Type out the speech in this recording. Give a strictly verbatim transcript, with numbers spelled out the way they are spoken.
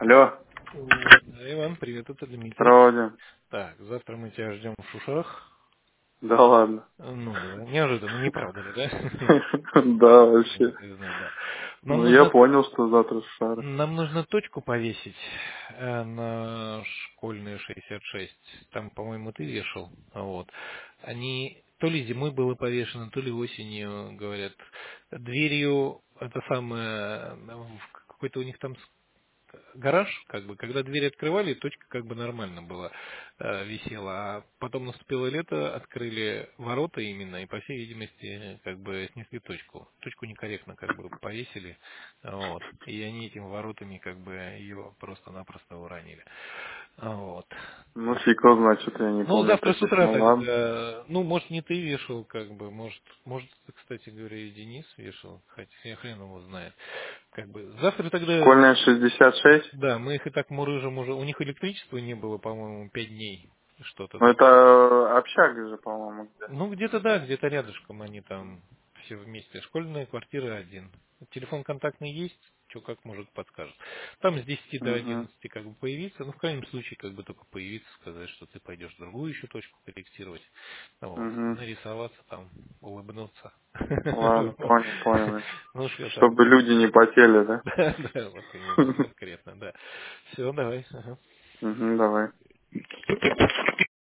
Алло, Да, Иван, привет, это Дмитрий. проводим. Так, завтра мы тебя ждем в Шушах. Да ладно. Ну да, неожиданно, не правда ли, да? Да, вообще. Не знаю, да. Нам Ну, я нужно, понял, что завтра шары. нам нужно точку повесить э, на школьные шестьдесят шесть. Там, по-моему, ты вешал. Вот. Они то ли зимой было повешено, то ли осенью, говорят. Дверью, это самое, в какой-то у них там гараж, как бы, когда двери открывали, точка как бы нормально была, э, висела, а потом наступило лето, открыли ворота именно, и по всей видимости, как бы снесли точку. Точку некорректно как бы повесили, вот, и они этими воротами как бы ее просто-напросто уронили. Вот. Ну, фиг его знает, что-то я не Ну, помню завтра с таких. утра Ну, ладно. тогда, ну, может, не ты вешал, как бы, может, может, кстати говоря, и Денис вешал, хотя я хрен его знает. Как бы, завтра тогда. Школьная шестьдесят шесть. Да, мы их и так мурыжим уже. У них электричества не было, по-моему, пять дней. Что-то Ну, так. это э, общага же, по-моему, где. Ну, где-то да, где-то рядышком они там все вместе. Школьная квартира один. Телефон контактный есть, что как мужик подскажет. Там с десяти до Угу. одиннадцати как бы появиться, ну, в крайнем случае, как бы только появиться, сказать, что ты пойдешь в другую еще точку корректировать. Вот. Угу. Нарисоваться там, улыбнуться. Ладно, понял, понял. Ну, что там. Чтобы люди не потели, да? Да, да, вот именно, конкретно, да. Все, давай. Ага. Угу, давай.